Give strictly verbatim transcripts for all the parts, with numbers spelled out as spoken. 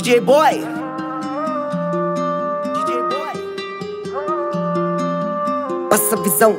J Boy, D J Boy, passa a visão.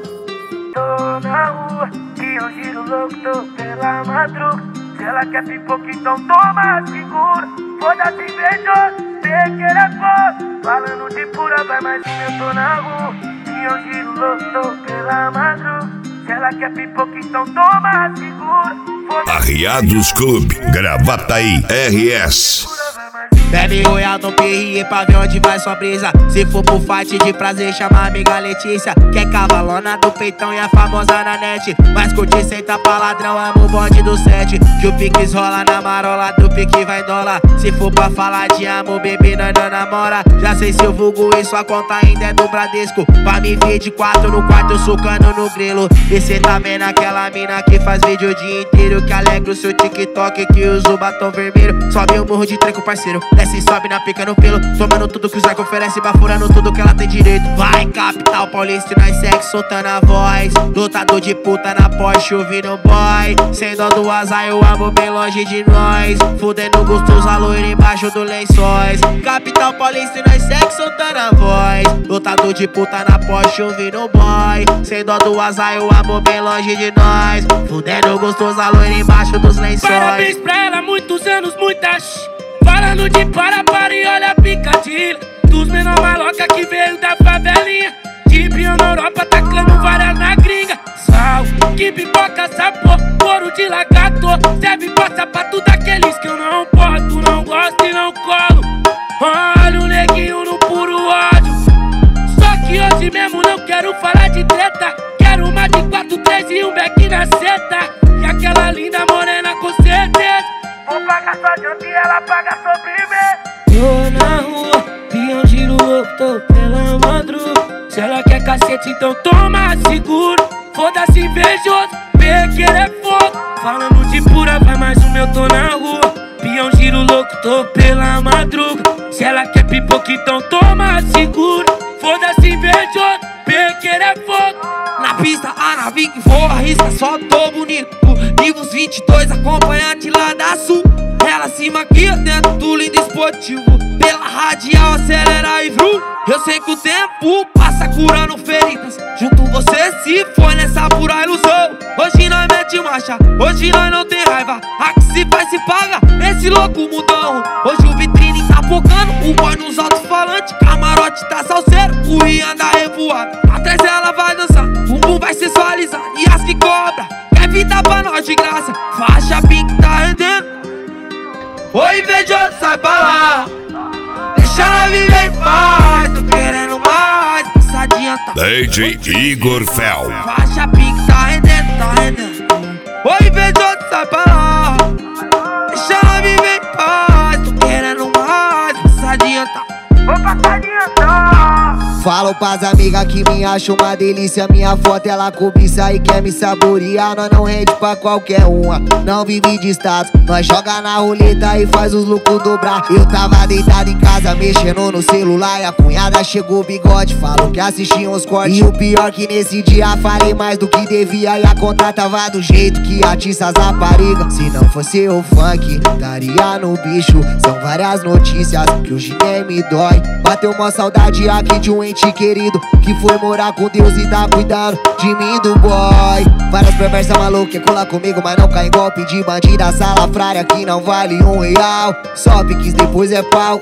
Tô na rua, e eu giro louco, tô pela madruga. Se ela quer pipoca, então toma, segura. Foda-se invejoso, sei que ele é foda. Falando de pura, vai, mas eu tô na rua, e eu giro louco, tô pela madruga. Se ela quer pipoca, então toma, segura. Arriados Clube, Gravataí, R S. Bebe royal no P R pra ver onde vai sua brisa. Se for pro fight de prazer, chama a amiga Letícia, que é cavalona do peitão e é famosa na net. Mas curte senta pra ladrão, amo o bonde do sete. Que o piques rola na marola, do pique vai dólar. Se for pra falar de amor, bebê, nós não namora. Já sei se eu vulgo e sua conta ainda é do Bradesco. Pra me ver de quatro no quarto, sucando no grilo. E cê tá vendo aquela mina que faz vídeo o dia inteiro, que alegra o seu TikTok, que usa o batom vermelho. Sobe o morro de treco, parceiro, desce e sobe na pica no pelo, tomando tudo que os arcos oferece, bafurando tudo que ela tem direito. Vai, capital paulista, e nós segue soltando a voz. Lutador de puta na Porsche, ouvindo boy. Sem dó do azar, eu amo bem longe de nós. Fudendo gostoso, a loira embaixo do lençóis. Capital paulista, e nós segue soltando a voz. Lutador de puta na Porsche, ouvindo boy. Sem dó do azar, eu amo bem longe de nós. Fudendo gostoso, a loira embaixo dos lençóis. Parabéns pra ela, muitos anos, muitas. Falando de para, para e olha a picadilha dos menor maloca que veio da favelinha. De Brio na Europa, tacando várias na gringa. Sal, que pipoca, sabor, couro de lagarto. Serve pra sapato daqueles que eu não boto, não gosto e não colo. Olha o neguinho no puro ódio. Só que hoje mesmo não quero falar de treta. Quero uma de quatro, três e um beck na seta. E aquela linda morena com certeza. Vou pagar sua janta e ela paga sobremesa. Tô na rua, pião giro louco, tô pela madruga. Se ela quer cacete, então toma, seguro. Foda-se invejoso, pequeno é fogo. Falando de pura, vai, mais um meu, tô na rua. Pião giro louco, tô pela madruga. Se ela quer pipoca, então toma, seguro. Foda-se invejoso, pequeno é fogo. Na pista, a nave que voa, arrisca, só tô bonito. Nivos vinte e dois, acompanhante lá da Sul. Ela se maquia dentro do lindo esportivo. Pela radial, acelera e vrum. Eu sei que o tempo passa curando feridas. Junto você se foi nessa pura ilusão. Hoje nós mete marcha, hoje nós não tem raiva. A que se faz se paga, esse louco mudão. Hoje o vitrine tá focando, o boy nos alto-falantes. Camarote tá salseiro, o Rian anda revoado. Atrás ela vai dançar, o bumbum vai sensualizar. E as que cobra, quer vida pra nós de graça. Faixa pink tá rendendo. Oi, invejoso, sai pra lá. Deixa ela viver em paz. Tô querendo mais, precisa adiantar. D J Igor Fel. Faixa pink tá rendendo, tá rendendo. Oi, invejoso, sai pra lá. Deixa ela viver em paz. Tô querendo mais, precisa adiantar. Vou passar adiantar. Falo pras amigas que me acham uma delícia. Minha foto ela cobiça e quer me saborear. Nós não rende pra qualquer uma, não vive de status. Nós joga na roleta e faz os lucros dobrar. Eu tava deitado em casa mexendo no celular, e a cunhada chegou bigode, falou que assistia uns cortes. E o pior que nesse dia falei mais do que devia. E a conta tava do jeito que atiça as raparigas. Se não fosse o funk, daria no bicho. São várias notícias que hoje nem me dói. Bateu uma saudade aqui de um ente querido que foi morar com Deus e tá cuidando de mim, do boy. Várias perversas malucas quer colar comigo, mas não cai em golpe de bandida salafrária que não vale um real. Só piques depois é pau.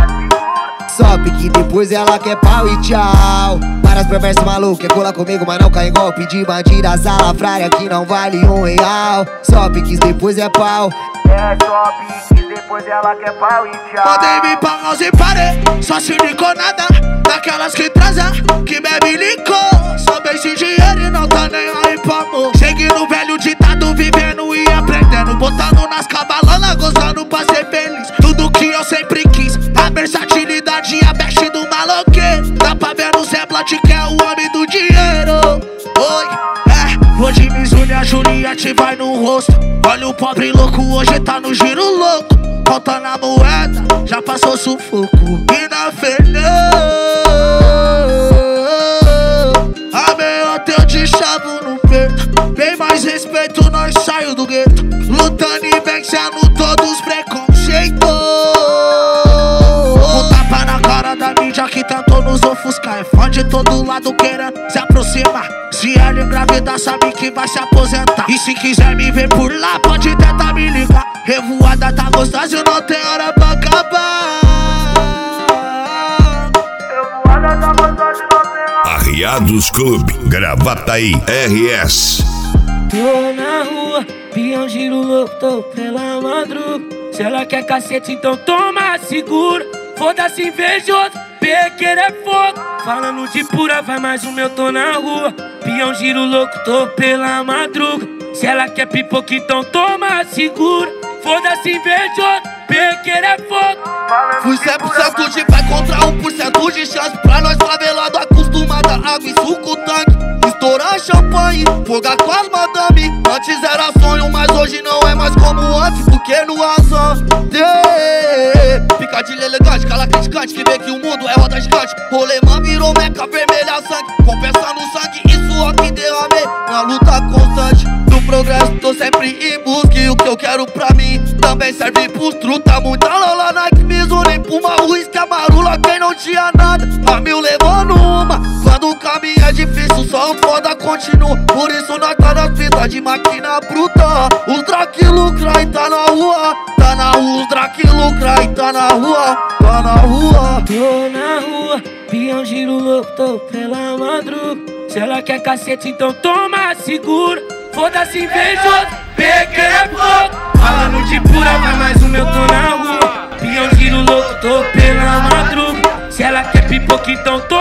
Só pique depois ela quer pau e tchau. Várias perversas malucas quer colar comigo, mas não cai em golpe de bandida salafrária que não vale um real. Só piques depois é pau. É só piques, depois ela quer pau e tchau. Podem me pagar sem parer, só se nada. Daquelas que transa, que bebe licor. Só beijo dinheiro e não tá nem aí pra amor. Seguindo o velho ditado, vivendo e aprendendo. Botando nas cabalonas, gozando pra ser feliz. Tudo que eu sempre quis, a versatilidade e a veste do maloqueiro. Dá pra ver no Zé Blunt que é o homem do dinheiro. Oi, é, hoje Mizunia Juliette vai no rosto. Olha o pobre louco, hoje tá no giro louco. Contando a moeda, já passou sufoco. E na Fernanda a meia eu te chavo no peito. Bem mais respeito, nós saio do gueto. Lutando e vencendo todos os preconceitos. já que tentou nos ofuscar. É fã de todo lado querendo se aproximar. Se ela engravidar, sabe que vai se aposentar. E se quiser me ver por lá, pode tentar me ligar. Revoada tá gostosa e não tem hora pra acabar. Revoada tá gostosa e não tem hora. Arriados Clube, Gravataí, R S. Tô na rua, peão giro louco, tô pela madruga. Se ela quer cacete, então toma, segura. Foda-se invejoso, pequeno é fogo. Falando de pura, vai mais um, eu tô na rua. Peão giro louco, tô pela madruga. Se ela quer pipoca, então toma, segura. Foda-se invejoso, pequeno é fogo. Fui cem por cento de pé contra um por cento de chance. Pra nós favelado acostumado a água e suco tanque. Estourar champanhe, fogar com as madame. Antes era sonho, mas hoje não é mais como antes. Porque no azar picadilha elegante, cala criticante, que vê que o mundo é roda gigante. Rolemã virou meca vermelha sangue, compensando sangue e suor que derramei na luta constante do progresso. Tô sempre em busca e o que eu quero pra mim também serve pros truta. Muita lola Nike, Mizuno, Puma, uísque, amarula. Quem não tinha nada, a mil levando uma. Quando o caminho é difícil, só o foda continua. Por isso nós tá nas pistas de máquina bruta. Os Drake lucra e tá na rua. Tá na rua, os Drake lucra e tá na rua. Tá na rua. Tô na rua, peão giro louco, tô pela madruga. Se ela quer cacete, então toma, segura. Foda-se invejoso, pequeno é fogo. Falando de pura, vai mais um, eu tô na rua. Peão giro louco, tô pela madruga. Se ela quer pipoca, então toma.